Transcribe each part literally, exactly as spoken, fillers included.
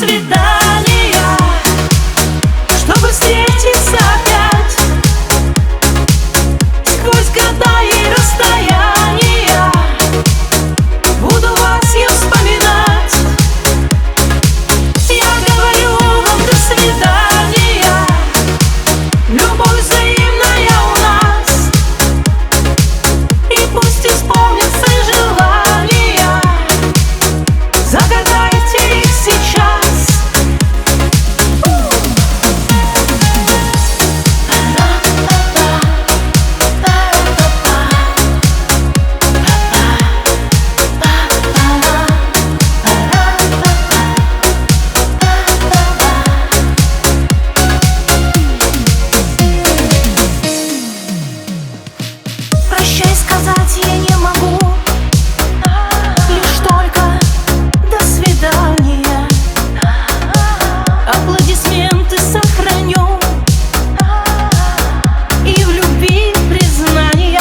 свидания, чтобы встретиться опять. Сквозь года и расстояния буду вас я вспоминать. Я говорю вам до свидания, любовь взаимная у нас, и пусть исполнится желания, загадайте их сейчас. Прощай сказать я не могу, лишь только до свидания. Аплодисменты сохраню и в любви признания.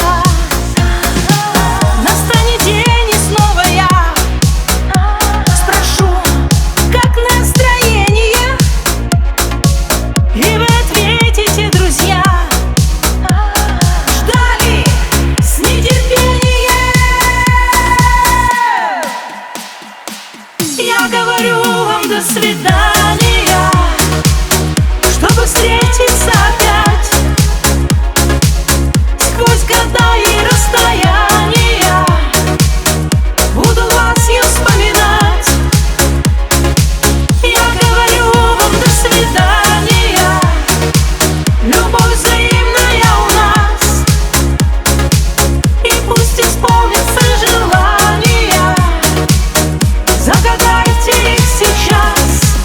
Настанет день и снова я спрошу, как настроение, и вы ответите, друзья, ждали с нетерпением. Я говорю вам до свидания, чтобы встретиться опять. Сквозь года и расстояния буду вас я вспоминать. Я говорю вам до свидания, любовь взаимная у нас, и пусть исполнится желания, загадайте их сейчас.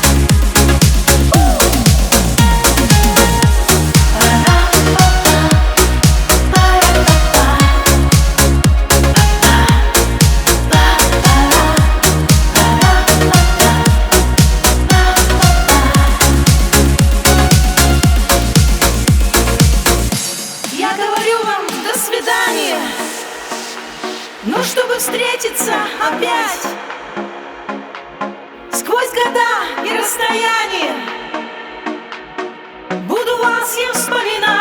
Я говорю вам до свидания, но чтобы встретиться опять. Сквозь года и расстояние буду вас я вспоминать.